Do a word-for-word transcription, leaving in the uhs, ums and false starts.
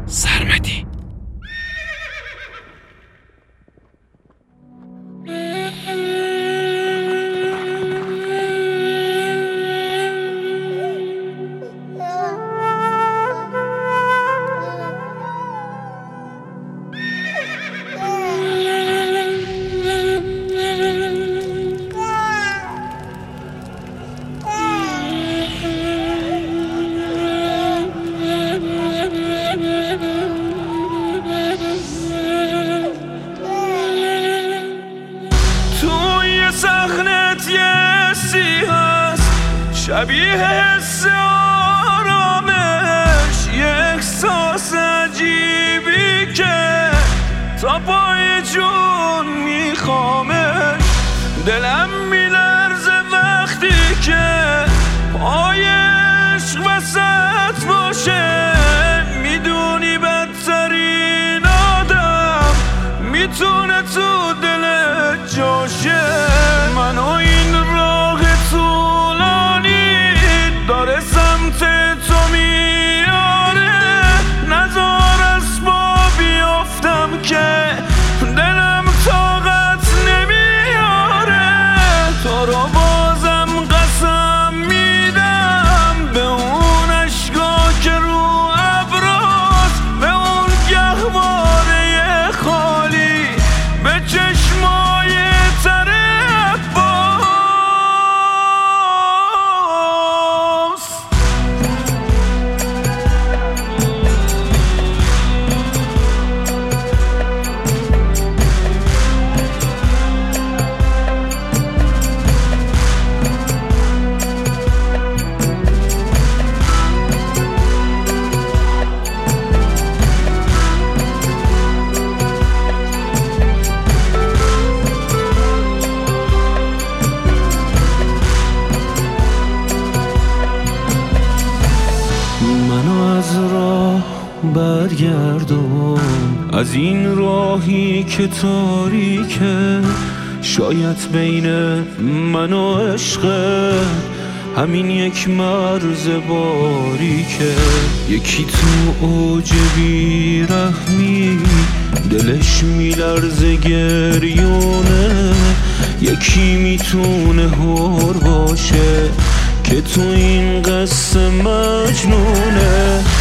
سرمدی. سخنت یه سی هست شبیه حس آرامش، یه احساس عجیبی که تا پای جون میخوامش. دلم میلرزه وقتی که پای عشق وسط باشه. میدونی بدترین آدم میتونه تو دلت جاشه. منو این راه طولانی داره سمت تو میاره. نذار از پا بیافتم که دلم طاقت نمیاره. تو رو بازم قسم میدم به اون اشکا که رو ابراست، به اون گهواره خالی، به چشمای تره از راه برگردون، از این راهی که تاریکه. شاید بین من و عشقت همین یک مرز باریکه. یکی تو اوج بیرحمی دلش میلرزه گریونه. یکی میتونه هور باشه که تو این قصه مجنونه.